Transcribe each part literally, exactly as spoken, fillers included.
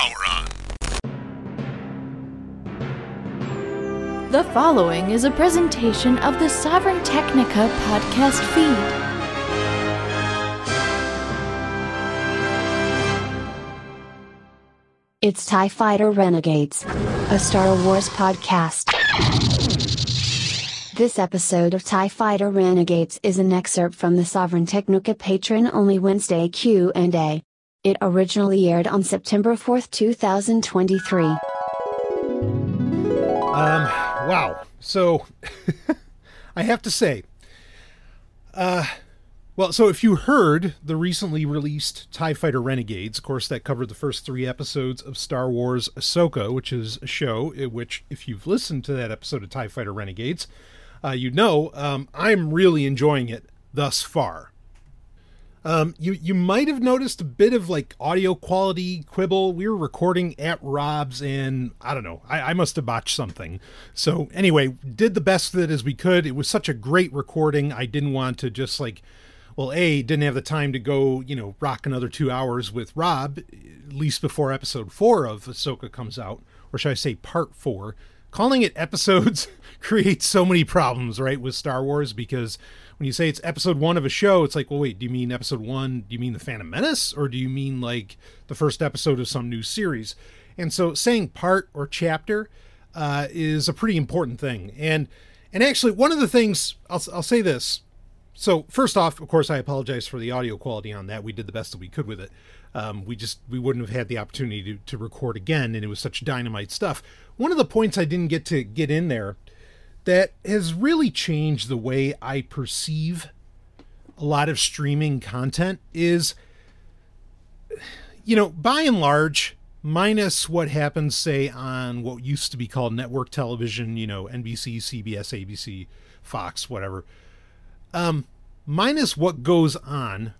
Power on. The following is a presentation of the Sovereign Technica podcast feed. It's TIE Fighter Renegades, a Star Wars podcast. This episode of TIE Fighter Renegades is an excerpt from the Sovereign Technica patron-only Wednesday Q and A. It originally aired on September fourth, two thousand twenty-three. Um, wow. So, I have to say, uh, well, so if you heard the recently released TIE Fighter Renegades, of course, that covered the first three episodes of Star Wars Ahsoka, which is a show in which, if you've listened to that episode of TIE Fighter Renegades, uh, you know, um, I'm really enjoying it thus far. Um, you, you might have noticed a bit of like audio quality quibble. We were recording at Rob's and I don't know, I, I must have botched something. So anyway, did the best with it as we could. It was such a great recording. I didn't want to just like, well, A, didn't have the time to go, you know, rock another two hours with Rob, at least before episode four of Ahsoka comes out, or should I say part four. Calling it episodes creates so many problems, right, with Star Wars, because when you say it's episode one of a show, it's like, well, wait, do you mean episode one? Do you mean The Phantom Menace? Or do you mean like the first episode of some new series? And so saying part or chapter uh, is a pretty important thing. And and actually, one of the things, I'll, I'll say this. So first off, of course, I apologize for the audio quality on that. We did the best that we could with it. Um, we just, we wouldn't have had the opportunity to, to record again, and it was such dynamite stuff. One of the points I didn't get to get in there that has really changed the way I perceive a lot of streaming content is, you know, by and large, minus what happens, say, on what used to be called network television, you know, N B C, C B S, A B C, Fox, whatever, um, minus what goes on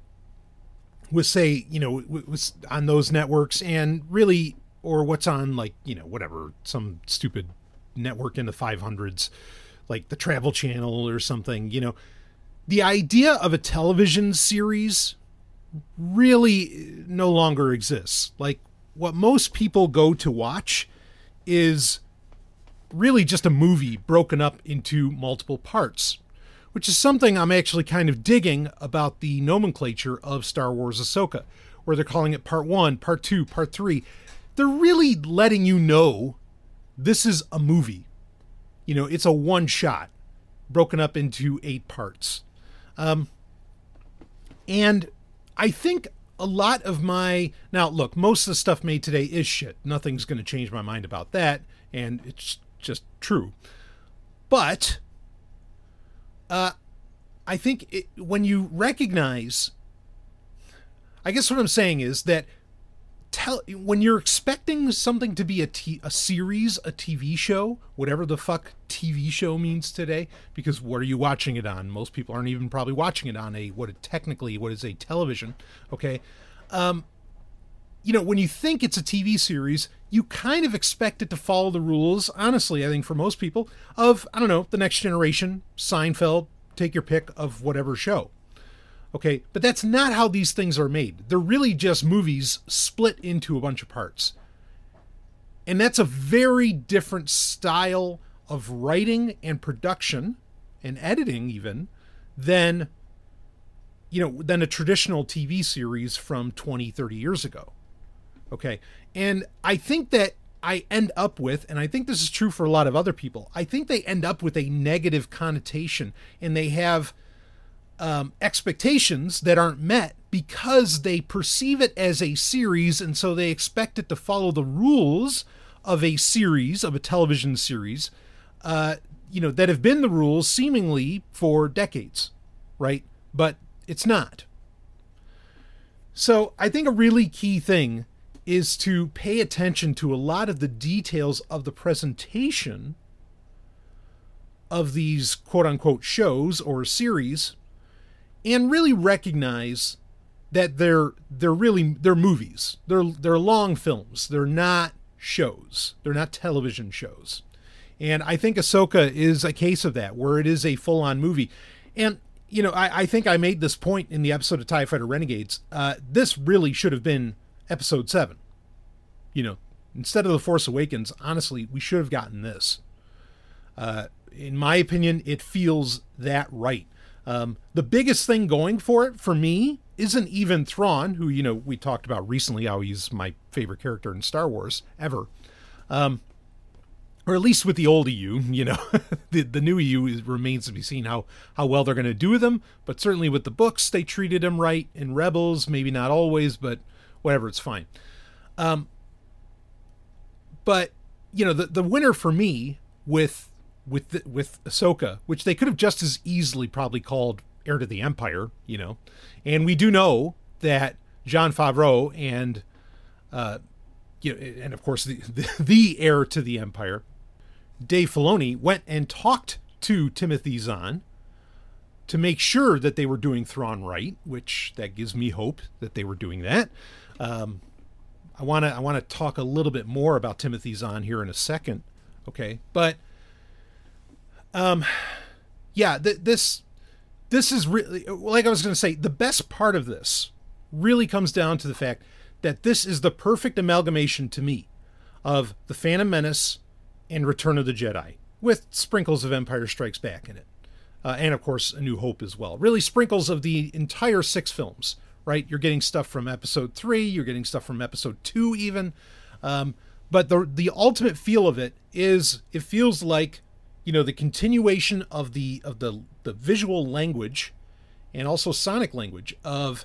with, say, you know, with, on those networks and really, or what's on, like, you know, whatever, some stupid network in the five hundreds, like the Travel Channel or something, you know, the idea of a television series really no longer exists. Like, what most people go to watch is really just a movie broken up into multiple parts, which is something I'm actually kind of digging about the nomenclature of Star Wars Ahsoka, where they're calling it part one, part two, part three. They're really letting you know this is a movie. You know, it's a one shot broken up into eight parts. Um, and I think a lot of my, now look, most of the stuff made today is shit. Nothing's going to change my mind about that. And it's just true. But uh, I think it, when you recognize, I guess what I'm saying is that tell when you're expecting something to be a, t- a series, a T V show, whatever the fuck T V show means today, because what are you watching it on? Most people aren't even probably watching it on a, what it technically, what is a television. Okay. Um, you know, when you think it's a T V series, you kind of expect it to follow the rules, honestly, I think for most people, of, I don't know, The Next Generation, Seinfeld, take your pick of whatever show. Okay, but that's not how these things are made. They're really just movies split into a bunch of parts. And that's a very different style of writing and production and editing even than, you know, than a traditional T V series from twenty, thirty years ago. Okay, and I think that I end up with, and I think this is true for a lot of other people, I think they end up with a negative connotation, and they have Um, expectations that aren't met because they perceive it as a series, and so they expect it to follow the rules of a series, of a television series, uh, you know, that have been the rules seemingly for decades, right? But it's not. So I think a really key thing is to pay attention to a lot of the details of the presentation of these quote-unquote shows or series, and really recognize that they're they're really they're movies. They're they're long films. They're not shows. They're not television shows. And I think Ahsoka is a case of that, where it is a full-on movie. And, you know, I, I think I made this point in the episode of TIE Fighter Renegades. Uh, this really should have been episode seven. You know, instead of The Force Awakens, honestly, we should have gotten this. Uh, in my opinion, it feels that right. Um, the biggest thing going for it, for me, isn't even Thrawn, who, you know, we talked about recently how he's my favorite character in Star Wars ever. Um, or at least with the old E U, you know, the, the new E U is, remains to be seen how, how well they're going to do with him. But certainly with the books, they treated him right. In Rebels, maybe not always, but whatever, it's fine. Um, but, you know, the, the winner for me with with the, with Ahsoka, which they could have just as easily probably called Heir to the Empire, you know. And we do know that Jon Favreau and, uh, you know, and of course the, the, the heir to the Empire, Dave Filoni, went and talked to Timothy Zahn to make sure that they were doing Thrawn right, which that gives me hope that they were doing that. Um, I want to I want to talk a little bit more about Timothy Zahn here in a second, okay? But um, yeah, th- this this is really, like I was going to say, the best part of this really comes down to the fact that this is the perfect amalgamation to me of The Phantom Menace and Return of the Jedi, with sprinkles of Empire Strikes Back in it. Uh, and, of course, A New Hope as well. Really sprinkles of the entire six films, right? You're getting stuff from Episode three, you're getting stuff from Episode two even. Um, but the the ultimate feel of it is, it feels like, you know, the continuation of the of the, the visual language and also sonic language of,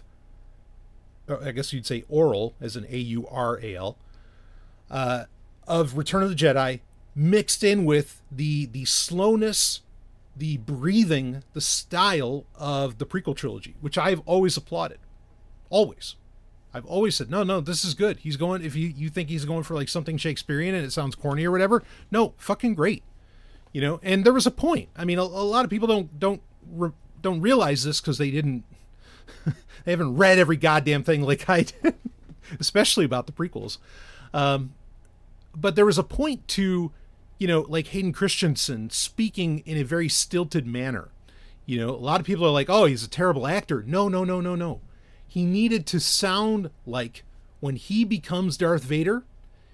I guess you'd say oral, as an A U R A L, uh, of Return of the Jedi, mixed in with the the slowness, the breathing, the style of the prequel trilogy, which I've always applauded. Always. I've always said, no, no, this is good. He's going, if you, you think he's going for like something Shakespearean and it sounds corny or whatever, no, fucking great. You know, and there was a point. I mean, a, a lot of people don't don't re, don't realize this because they didn't, they haven't read every goddamn thing like I did, especially about the prequels. Um, but there was a point to, you know, like Hayden Christensen speaking in a very stilted manner. You know, a lot of people are like, oh, he's a terrible actor. No, no, no, no, no. He needed to sound like, when he becomes Darth Vader,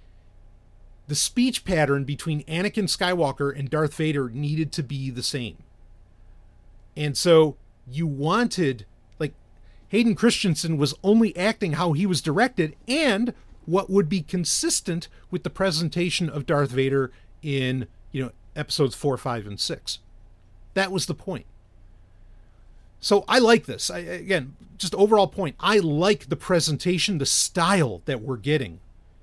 the speech pattern between Anakin Skywalker and Darth Vader needed to be the same. And so you wanted, like, Hayden Christensen was only acting how he was directed and what would be consistent with the presentation of Darth Vader in, you know, episodes four, five, and six. That was the point. So I like this. I, again, just overall point. I like the presentation, the style that we're getting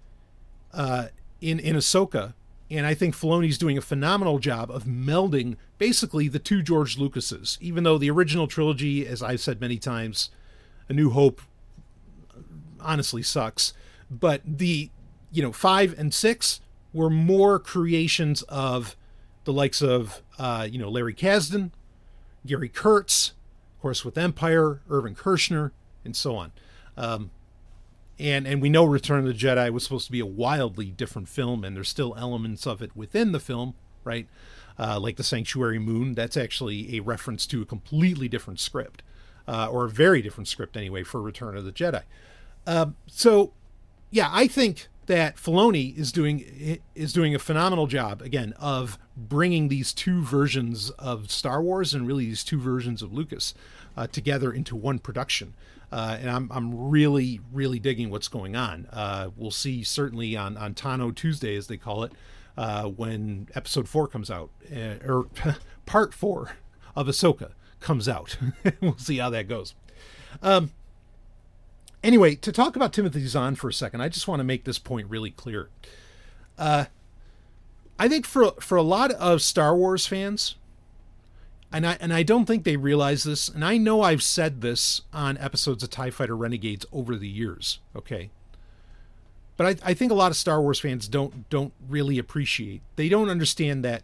uh, in, in Ahsoka. And I think Filoni's doing a phenomenal job of melding basically the two George Lucases. Even though the original trilogy, as I've said many times, A New Hope honestly sucks. But the, you know, five and six were more creations of the likes of, uh, you know, Larry Kasdan, Gary Kurtz, of course, with Empire, Irvin Kershner, and so on. Um, and and we know Return of the Jedi was supposed to be a wildly different film, and there's still elements of it within the film, right? Uh, like the Sanctuary Moon, that's actually a reference to a completely different script, uh, or a very different script anyway, for Return of the Jedi. Um, so, yeah, I think that Filoni is doing is doing a phenomenal job, again, of bringing these two versions of Star Wars and really these two versions of Lucas uh, together into one production. Uh, and I'm I'm really, really digging what's going on. Uh, we'll see certainly on, on Tano Tuesday, as they call it, uh, when episode four comes out, uh, or part four of Ahsoka comes out. We'll see how that goes. Um, Anyway, to talk about Timothy Zahn for a second, I just want to make this point really clear. Uh, I think for for a lot of Star Wars fans, and I and I don't think they realize this, and I know I've said this on episodes of TIE Fighter Renegades over the years, okay? But I, I think a lot of Star Wars fans don't don't really appreciate, they don't understand that,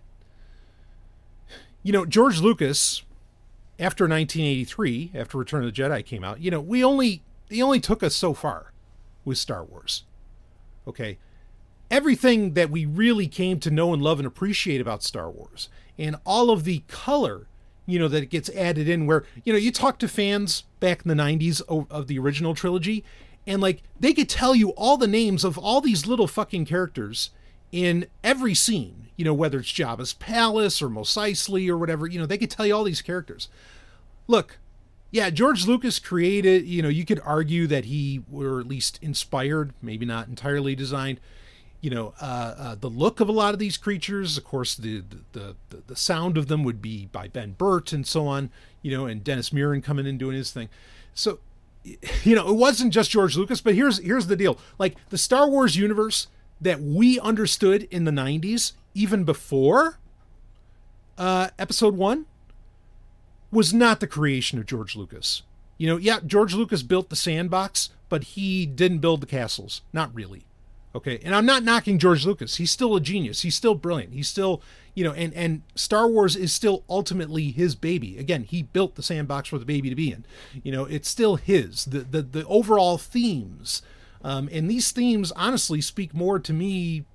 you know, George Lucas, after nineteen eighty-three, after Return of the Jedi came out, you know, we only... He only took us so far with Star Wars. Okay. Everything that we really came to know and love and appreciate about Star Wars, and all of the color, you know, that it gets added in, where, you know, you talk to fans back in the nineties of, of the original trilogy, And like, they could tell you all the names of all these little fucking characters in every scene, you know, whether it's Jabba's palace or Mos Eisley or whatever, you know, they could tell you all these characters. Look, yeah, George Lucas created, you know, you could argue that he were at least inspired, maybe not entirely designed, you know, uh, uh, the look of a lot of these creatures. Of course, the, the, the, the sound of them would be by Ben Burt and so on, you know, and Dennis Muren coming in doing his thing. So, you know, it wasn't just George Lucas, but here's here's the deal. Like, the Star Wars universe that we understood in the nineties, even before uh, Episode One, was not the creation of George Lucas. You know, yeah, George Lucas built the sandbox, but he didn't build the castles. Not really. Okay, and I'm not knocking George Lucas. He's still a genius. He's still brilliant. He's still, you know, and, and Star Wars is still ultimately his baby. Again, he built the sandbox for the baby to be in. You know, it's still his. The the, the overall themes, um, and these themes honestly speak more to me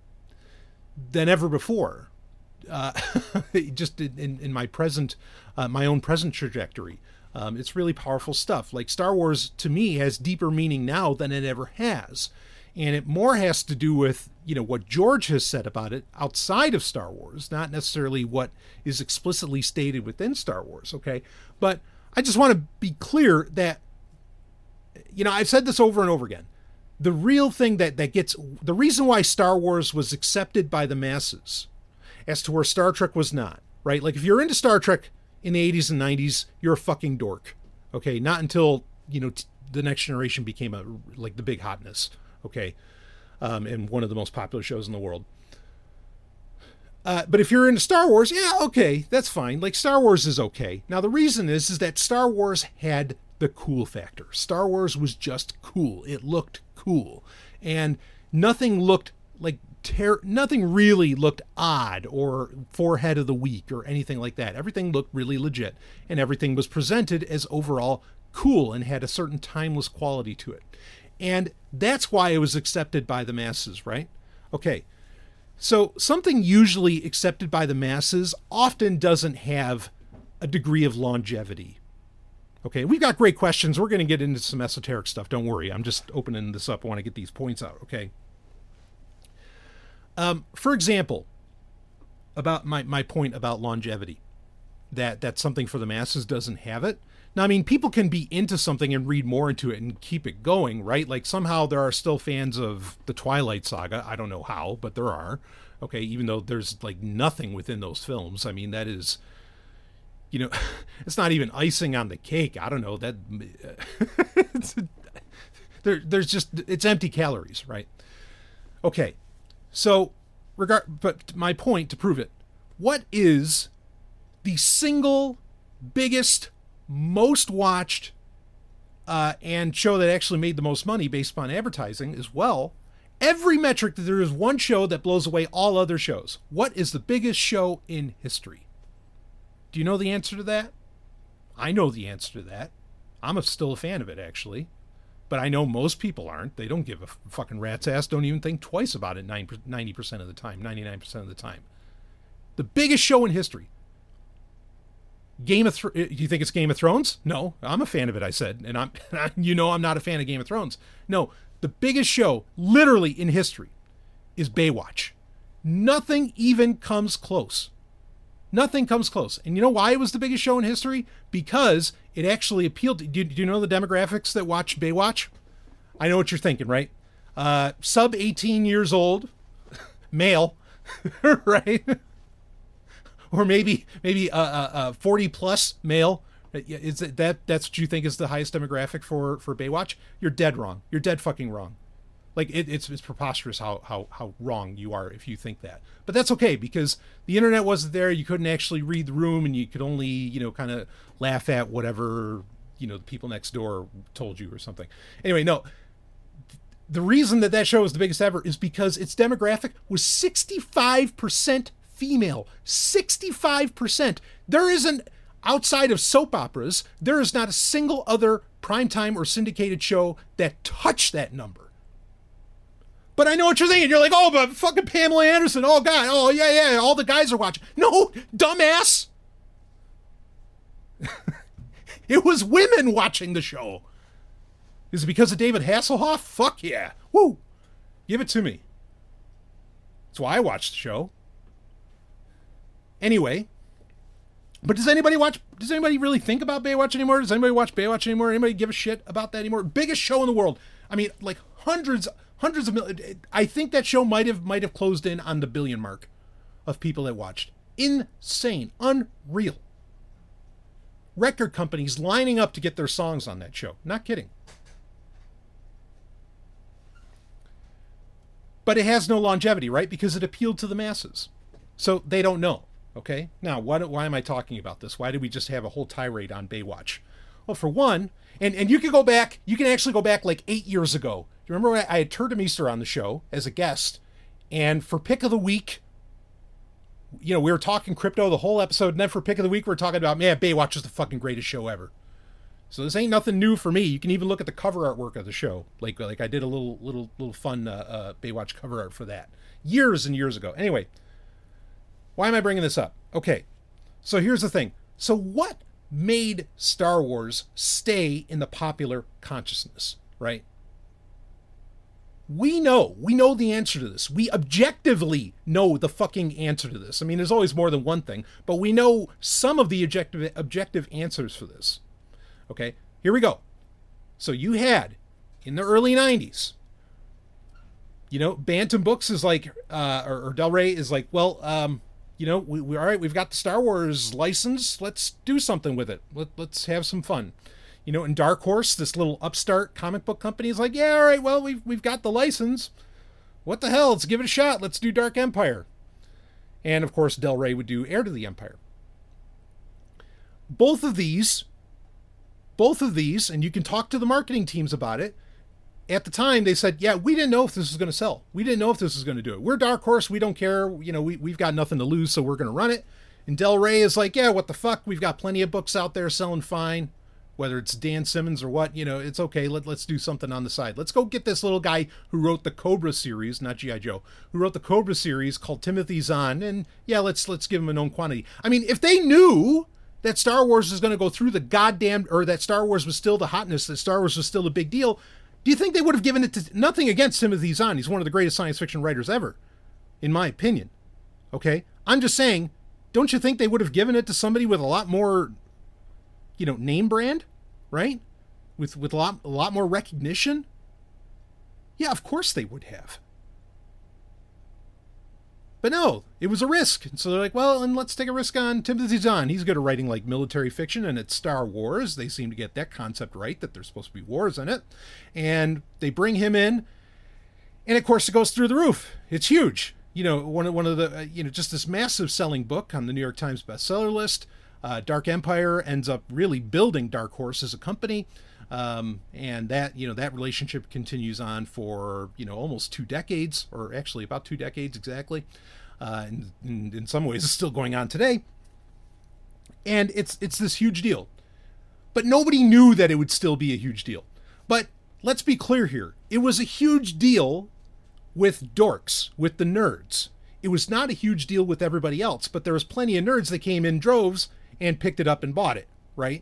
than ever before. Uh, just in, in my present, uh, my own present trajectory. Um, it's really powerful stuff. Like, Star Wars to me has deeper meaning now than it ever has. And it more has to do with, you know, what George has said about it outside of Star Wars, not necessarily what is explicitly stated within Star Wars, okay? But I just want to be clear that, you know, I've said this over and over again. The real thing that, that gets, the reason why Star Wars was accepted by the masses as to where Star Trek was not, right? Like, if you're into Star Trek in the eighties and nineties, you're a fucking dork, okay? Not until, you know, t- the Next Generation became a, like, the big hotness. Okay, um, and one of the most popular shows in the world. Uh, but if you're into Star Wars, yeah, okay, that's fine. Like, Star Wars is okay. Now, the reason is, is that Star Wars had the cool factor. Star Wars was just cool. It looked cool. And nothing looked like, ter- nothing really looked odd or forehead of the week or anything like that. Everything looked really legit. And everything was presented as overall cool and had a certain timeless quality to it. And that's why it was accepted by the masses, right? Okay, so something usually accepted by the masses often doesn't have a degree of longevity. Okay, we've got great questions. We're going to get into some esoteric stuff. Don't worry. I'm just opening this up. I want to get these points out, okay? Um, for example, about my, my point about longevity, that, that something for the masses doesn't have it. Now, I mean, people can be into something and read more into it and keep it going, right? Like, somehow there are still fans of the Twilight Saga. I don't know how, but there are. Okay, even though there's, like, nothing within those films. I mean, that is, you know, it's not even icing on the cake. I don't know. That it's, there, there's just, it's empty calories, right? Okay, so, regard, but my point to prove it, what is the single biggest, most watched uh, and show that actually made the most money based upon advertising as well? Every metric, that there is one show that blows away all other shows. What is the biggest show in history? Do you know the answer to that? I know the answer to that. I'm a, still a fan of it, actually. But I know most people aren't. They don't give a fucking rat's ass, don't even think twice about it ninety percent of the time, ninety-nine percent of the time. The biggest show in history. Game of Thrones. Do you think it's Game of Thrones? No, I'm a fan of it, I said. And I'm, you know, I'm not a fan of Game of Thrones. No, the biggest show, literally in history, is Baywatch. Nothing even comes close. Nothing comes close. And you know why it was the biggest show in history? Because it actually appealed to, do, do you know the demographics that watch Baywatch? I know what you're thinking, right? Uh, sub eighteen years old, male, right? Or maybe maybe a, a, a forty plus male. Is it that that's what you think is the highest demographic for, for Baywatch? You're dead wrong. You're dead fucking wrong. Like, it, it's it's preposterous how, how how wrong you are if you think that. But that's okay, because the internet wasn't there. You couldn't actually read the room, and you could only, you know, kind of laugh at whatever, you know, the people next door told you or something. Anyway, no. The reason that that show was the biggest ever is because its demographic was sixty-five percent female. sixty-five percent. There isn't, outside of soap operas, there is not a single other primetime or syndicated show that touched that number. But I know what you're thinking. You're like, oh, but fucking Pamela Anderson. Oh, God. Oh, yeah, yeah. All the guys are watching. No, dumbass. It was women watching the show. Is it because of David Hasselhoff? Fuck yeah. Woo! Give it to me. That's why I watched the show. Anyway, but does anybody watch, does anybody really think about Baywatch anymore? Does anybody watch Baywatch anymore? Anybody give a shit about that anymore? Biggest show in the world. I mean, like hundreds, hundreds of millions. I think that show might have, might have closed in on the billion mark of people that watched. Insane. Unreal. Record companies lining up to get their songs on that show. Not kidding. But it has no longevity, right? Because it appealed to the masses. So they don't know. Okay? Now, why, why am I talking about this? Why did we just have a whole tirade on Baywatch? Well, for one, and, and you can go back, you can actually go back like eight years ago. You remember when I had Turda Meester on the show as a guest, and for Pick of the Week, you know, we were talking crypto the whole episode, and then for Pick of the Week, we we're talking about, man, Baywatch is the fucking greatest show ever. So this ain't nothing new for me. You can even look at the cover artwork of the show. Like, like I did a little, little, little fun uh, uh, Baywatch cover art for that years and years ago. Anyway, why am I bringing this up? Okay, so here's the thing. So what made Star Wars stay in the popular consciousness, right? We know, we know the answer to this. We objectively know the fucking answer to this. I mean, there's always more than one thing, but we know some of the objective, objective answers for this. Okay, here we go. So you had, in the early nineties, you know, Bantam Books is like, uh, or, or Del Rey is like, well, um, you know, we, we all right, we've got the Star Wars license. Let's do something with it. Let, let's have some fun. You know, and Dark Horse, this little upstart comic book company, is like, yeah, all right, well, we've, we've got the license. What the hell? Let's give it a shot. Let's do Dark Empire. And, of course, Del Rey would do Heir to the Empire. Both of these, both of these, and you can talk to the marketing teams about it, at the time, they said, yeah, we didn't know if this was going to sell. We didn't know if this was going to do it. We're Dark Horse. We don't care. You know, we, we've got nothing to lose, so we're going to run it. And Del Rey is like, yeah, what the fuck? We've got plenty of books out there selling fine. Whether it's Dan Simmons or what, you know, it's okay. Let, let's do something on the side. Let's go get this little guy who wrote the Cobra series, not G I. Joe, who wrote the Cobra series called Timothy Zahn. And yeah, let's let's give him a known quantity. I mean, if they knew that Star Wars was going to go through the goddamn, or that Star Wars was still the hotness, that Star Wars was still a big deal, do you think they would have given it to, nothing against Timothy Zahn. He's one of the greatest science fiction writers ever, in my opinion. Okay? I'm just saying, don't you think they would have given it to somebody with a lot more, you know, name brand, right? With with a lot a lot more recognition? Yeah, of course they would have. But no, it was a risk. And so they're like, well, and let's take a risk on Timothy Zahn. He's good at writing like military fiction, and it's Star Wars. They seem to get that concept right, that there's supposed to be wars in it. And they bring him in, and of course it goes through the roof. It's huge. You know, one of one of the uh, you know, just this massive selling book on the New York Times bestseller list. Uh, Dark Empire ends up really building Dark Horse as a company, um, and that you know that relationship continues on for you know almost two decades, or actually about two decades exactly, uh, and, and in some ways it's still going on today. And it's it's this huge deal, but nobody knew that it would still be a huge deal. But let's be clear here: it was a huge deal with dorks, with the nerds. It was not a huge deal with everybody else, but there was plenty of nerds that came in droves and picked it up and bought it, right?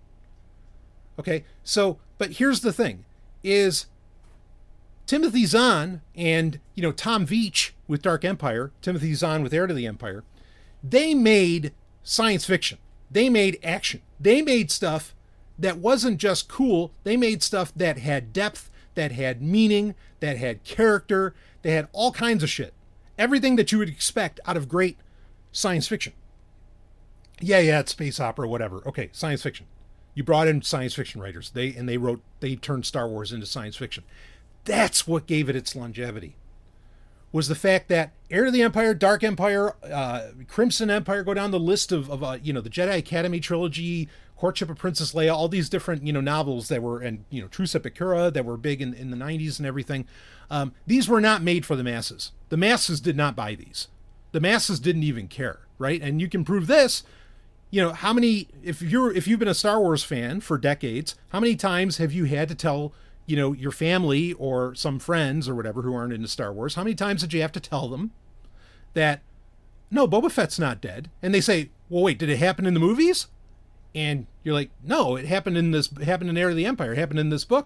Okay, so, but here's the thing, is Timothy Zahn and, you know, Tom Veitch with Dark Empire, Timothy Zahn with Heir to the Empire, they made science fiction. They made action. They made stuff that wasn't just cool. They made stuff that had depth, that had meaning, that had character, they had all kinds of shit. Everything that you would expect out of great science fiction. Yeah, yeah, it's space opera, whatever. Okay, science fiction. You brought in science fiction writers. They and they wrote, they turned Star Wars into science fiction. That's what gave it its longevity. Was the fact that Heir to the Empire, Dark Empire, uh, Crimson Empire, go down the list of, of uh, you know, the Jedi Academy trilogy, Courtship of Princess Leia, all these different, you know, novels that were, and, you know, Truce at Bakura that were big in, in the nineties and everything. Um, these were not made for the masses. The masses did not buy these. The masses didn't even care, right? And you can prove this. You know, how many, if you're, if you've been a Star Wars fan for decades, how many times have you had to tell, you know, your family or some friends or whatever who aren't into Star Wars, how many times did you have to tell them that, no, Boba Fett's not dead? And they say, well, wait, did it happen in the movies? And you're like, no, it happened in this, it happened in Heir of the Empire, it happened in this book.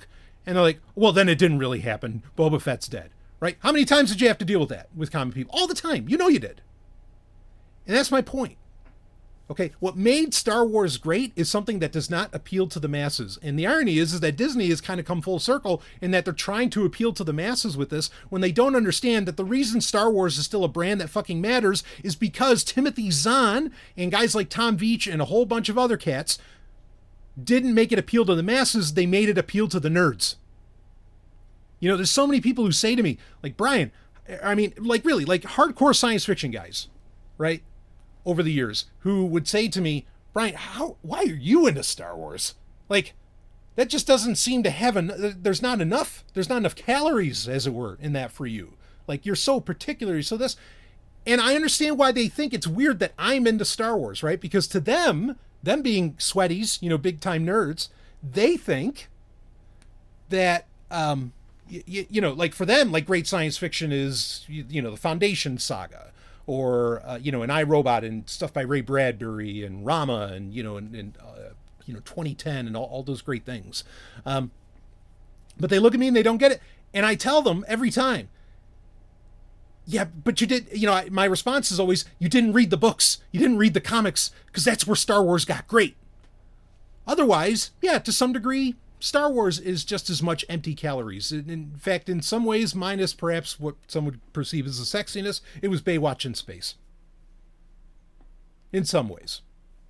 And they're like, well, then it didn't really happen. Boba Fett's dead, right? How many times did you have to deal with that with common people? All the time. You know you did. And that's my point. Okay, what made Star Wars great is something that does not appeal to the masses. And the irony is, is that Disney has kind of come full circle in that they're trying to appeal to the masses with this when they don't understand that the reason Star Wars is still a brand that fucking matters is because Timothy Zahn and guys like Tom Veitch and a whole bunch of other cats didn't make it appeal to the masses. They made it appeal to the nerds. You know, there's so many people who say to me, like, Brian, I mean, like really, like hardcore science fiction guys, right? Over the years, who would say to me, Brian, how, why are you into Star Wars? Like, that just doesn't seem to have, an, there's not enough, there's not enough calories, as it were, in that for you. Like, you're so particular, so this, and I understand why they think it's weird that I'm into Star Wars, right? Because to them, them being sweaties, you know, big time nerds, they think that, um, you, you know, like for them, like great science fiction is, you, you know, the Foundation saga. Or, uh, you know, an iRobot and stuff by Ray Bradbury and Rama and, you know, and, and uh, you know, twenty ten and all, all those great things. Um, but they look at me and they don't get it. And I tell them every time, yeah, but you did, you know, I, my response is always, you didn't read the books. You didn't read the comics because that's where Star Wars got great. Otherwise, yeah, to some degree, Star Wars is just as much empty calories. In fact, in some ways, minus perhaps what some would perceive as the sexiness, it was Baywatch in space. In some ways.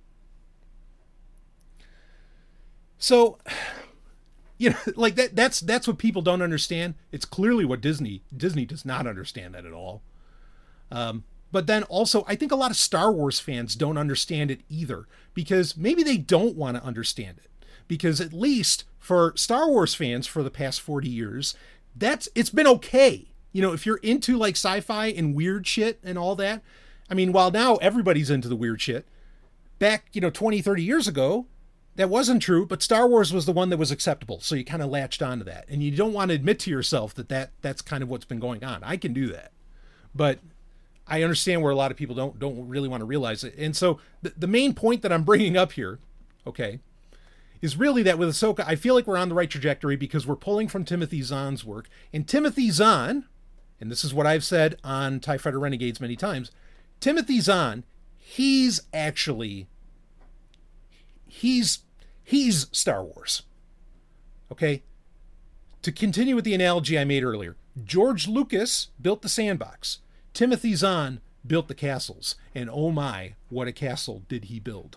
So, you know, like that that's that's what people don't understand. It's clearly what Disney Disney does not understand that at all. Um, but then also, I think a lot of Star Wars fans don't understand it either, because maybe they don't want to understand it. Because at least for Star Wars fans for the past forty years, that's it's been okay. You know, if you're into like sci-fi and weird shit and all that. I mean, while now everybody's into the weird shit, back, you know, twenty, thirty years ago, that wasn't true, but Star Wars was the one that was acceptable. So you kind of latched onto that. And you don't want to admit to yourself that, that that's kind of what's been going on. I can do that. But I understand where a lot of people don't don't really want to realize it. And so the, the main point that I'm bringing up here, okay, is really that with Ahsoka, I feel like we're on the right trajectory because we're pulling from Timothy Zahn's work. And Timothy Zahn, and this is what I've said on TIE Fighter Renegades many times, Timothy Zahn, he's actually, he's, he's Star Wars. Okay? To continue with the analogy I made earlier, George Lucas built the sandbox. Timothy Zahn built the castles. And oh my, what a castle did he build.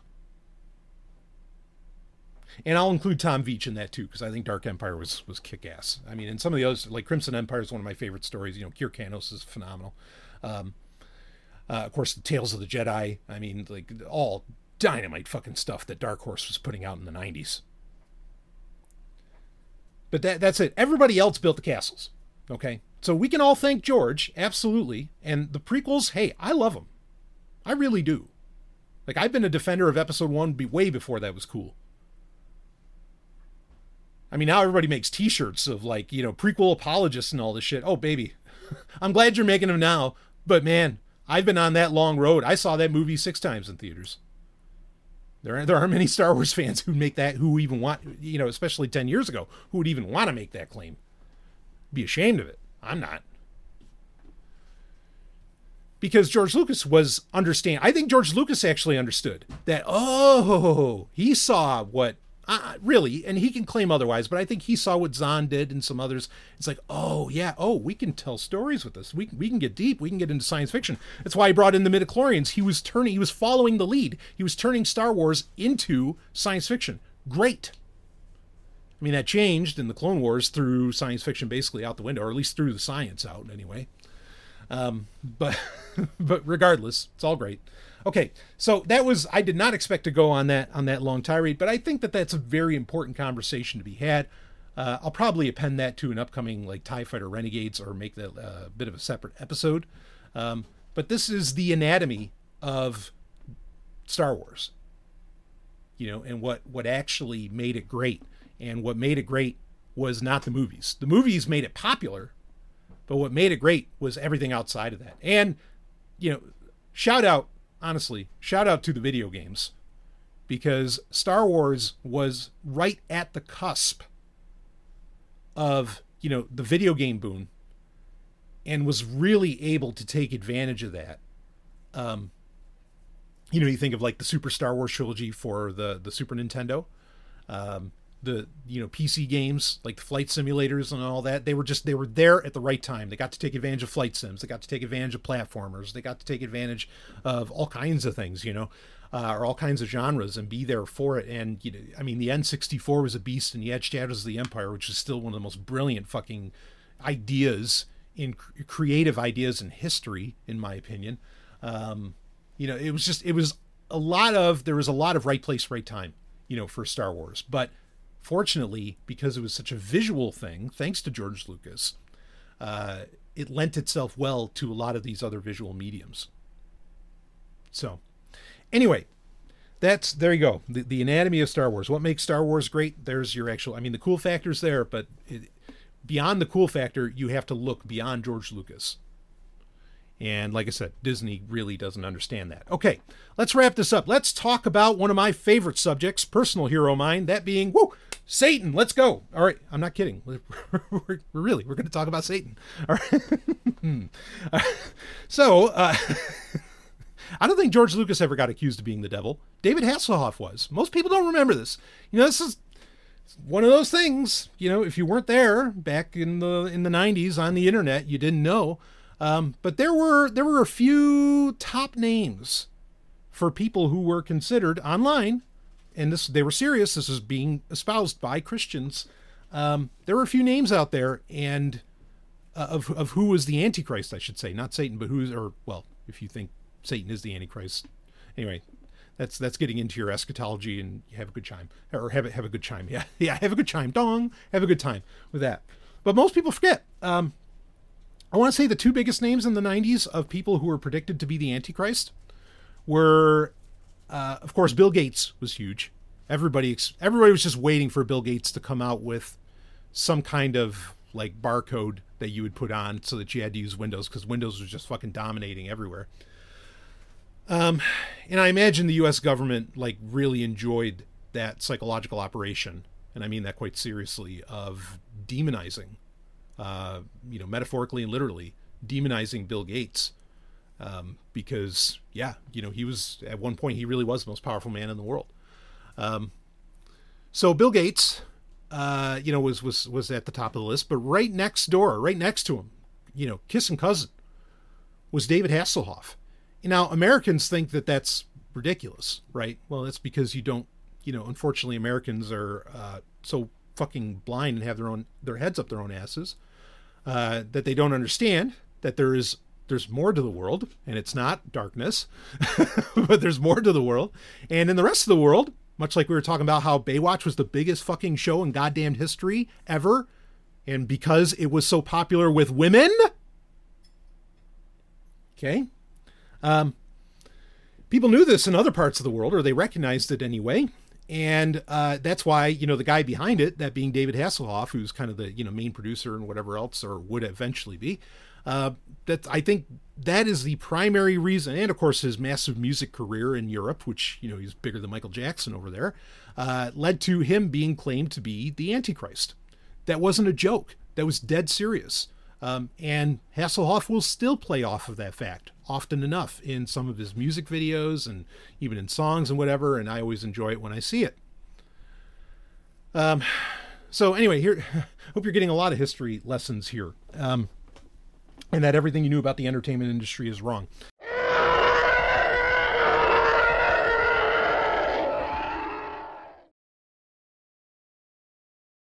And I'll include Tom Veitch in that too, because I think Dark Empire was was kick-ass. I mean, and some of the others, like Crimson Empire is one of my favorite stories. You know, Kir Kanos is phenomenal. Um, uh, of course, the Tales of the Jedi. I mean, like all dynamite fucking stuff that Dark Horse was putting out in the nineties. But that that's it. Everybody else built the castles. Okay? So we can all thank George, absolutely. And the prequels, hey, I love them. I really do. Like, I've been a defender of episode one be way before that was cool. I mean, now everybody makes t-shirts of like, you know, prequel apologists and all this shit. Oh, baby. I'm glad you're making them now. But man, I've been on that long road. I saw that movie six times in theaters. There are, there are many Star Wars fans who make that, who even want, you know, especially ten years ago, who would even want to make that claim. Be ashamed of it. I'm not. Because George Lucas was understand. I think George Lucas actually understood that, oh, he saw what, Uh, really, and he can claim otherwise, but I think he saw what Zahn did and some others. It's like, oh, yeah, oh, we can tell stories with this. We, we can get deep. We can get into science fiction. That's why he brought in the midichlorians. He was turning, he was following the lead. He was turning Star Wars into science fiction. Great. I mean, that changed in the Clone Wars, threw science fiction basically out the window, or at least threw the science out anyway. Um, but, but regardless, it's all great. Okay, so that was, I did not expect to go on that on that long tirade, but I think that that's a very important conversation to be had. Uh, I'll probably append that to an upcoming like TIE Fighter Renegades or make that a uh, bit of a separate episode. Um, but this is the anatomy of Star Wars, you know, and what, what actually made it great. And what made it great was not the movies. The movies made it popular, but what made it great was everything outside of that. And, you know, shout out, honestly, shout out to the video games, because Star Wars was right at the cusp of, you know, the video game boom and was really able to take advantage of that. Um, you know, you think of like the Super Star Wars trilogy for the, the Super Nintendo, um, the, you know, P C games, like the flight simulators and all that. They were just, they were there at the right time. They got to take advantage of flight sims. They got to take advantage of platformers. They got to take advantage of all kinds of things, you know, uh, or all kinds of genres and be there for it. And, you know, I mean, the N sixty-four was a beast, and you had Shadows of the Empire, which is still one of the most brilliant fucking ideas in cr- creative ideas in history, in my opinion. Um, you know, it was just, it was a lot of, there was a lot of right place, right time, you know, for Star Wars. But fortunately, because it was such a visual thing, thanks to George Lucas, uh, it lent itself well to a lot of these other visual mediums. So anyway, that's, there you go. The, the anatomy of Star Wars. What makes Star Wars great? There's your actual, I mean, the cool factor's there, but it, beyond the cool factor, you have to look beyond George Lucas. And like I said, Disney really doesn't understand that. Okay, let's wrap this up. Let's talk about one of my favorite subjects, personal hero of mine, that being, woo, Satan. Let's go. All right, I'm not kidding. We're, we're, we're really, we're going to talk about Satan. All right. uh, so, uh, I don't think George Lucas ever got accused of being the devil. David Hasselhoff was. Most people don't remember this. You know, this is one of those things, you know, if you weren't there back in the in the nineties on the internet, you didn't know. Um, but there were there were a few top names for people who were considered online, and this they were serious. This is being espoused by Christians. Um, there were a few names out there, and uh, of of who was the Antichrist, I should say, not Satan, but who's, or well, if you think Satan is the Antichrist, anyway, that's that's getting into your eschatology, and you have a good time, or have a, have a good time, yeah, yeah, have a good time, dong, have a good time with that. But most people forget. Um, I want to say the two biggest names in the nineties of people who were predicted to be the Antichrist were, uh, of course, Bill Gates was huge. Everybody, everybody was just waiting for Bill Gates to come out with some kind of like barcode that you would put on so that you had to use Windows, because Windows was just fucking dominating everywhere. Um, and I imagine the U S government like really enjoyed that psychological operation, and I mean that quite seriously, of demonizing. Uh, you know, metaphorically and literally demonizing Bill Gates, um, because, yeah, you know, he was, at one point, he really was the most powerful man in the world. Um, so Bill Gates, uh, you know, was, was, was at the top of the list, but right next door, right next to him, you know, kissing cousin, was David Hasselhoff. Now, Americans think that that's ridiculous, right? Well, that's because you don't, you know, unfortunately, Americans are uh, so fucking blind and have their own, their heads up their own asses, uh, that they don't understand that there is, there's more to the world, and it's not darkness, but there's more to the world. And in the rest of the world, much like we were talking about how Baywatch was the biggest fucking show in goddamn history ever, and because it was so popular with women, okay, um, people knew this in other parts of the world, or they recognized it anyway. And uh, that's why, you know, the guy behind it, that being David Hasselhoff, who's kind of the, you know, main producer and whatever else, or would eventually be, uh, that I think that is the primary reason. And of course, his massive music career in Europe, which, you know, he's bigger than Michael Jackson over there, uh, led to him being claimed to be the Antichrist. That wasn't a joke. That was dead serious. Um, and Hasselhoff will still play off of that fact often enough in some of his music videos and even in songs and whatever, and I always enjoy it when I see it. Um, so anyway, here, hope you're getting a lot of history lessons here, um, and that everything you knew about the entertainment industry is wrong.